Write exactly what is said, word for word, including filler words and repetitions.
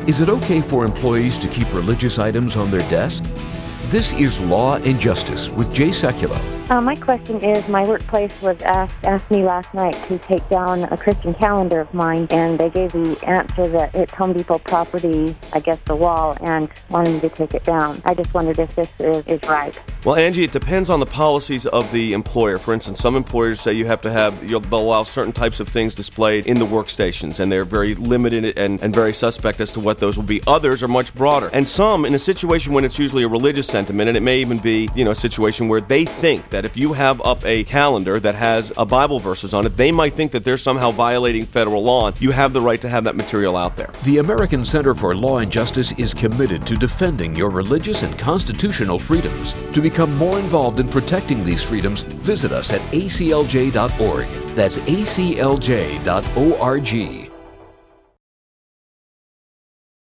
Is it okay for employees to keep religious items on their desk? This is Law and Justice with Jay Sekulow. Uh, my question is, my workplace was asked, asked me last night to take down a Christian calendar of mine, and they gave the answer that it's Home Depot property against the wall and wanted me to take it down. I just wondered if this is, is right. Well, Angie, it depends on the policies of the employer. For instance, some employers say you have to have, you'll, they'll allow certain types of things displayed in the workstations, and they're very limited and, and very suspect as to what those will be. Others are much broader. And some, in a situation when it's usually a religious sentiment, and it may even be, you know, a situation where they think that if you have up a calendar that has a Bible verses on it, they might think that they're somehow violating federal law. You have the right to have that material out there. The American Center for Law and Justice is committed to defending your religious and constitutional freedoms. To become more involved in protecting these freedoms, visit us at A C L J dot org. That's A C L J dot org.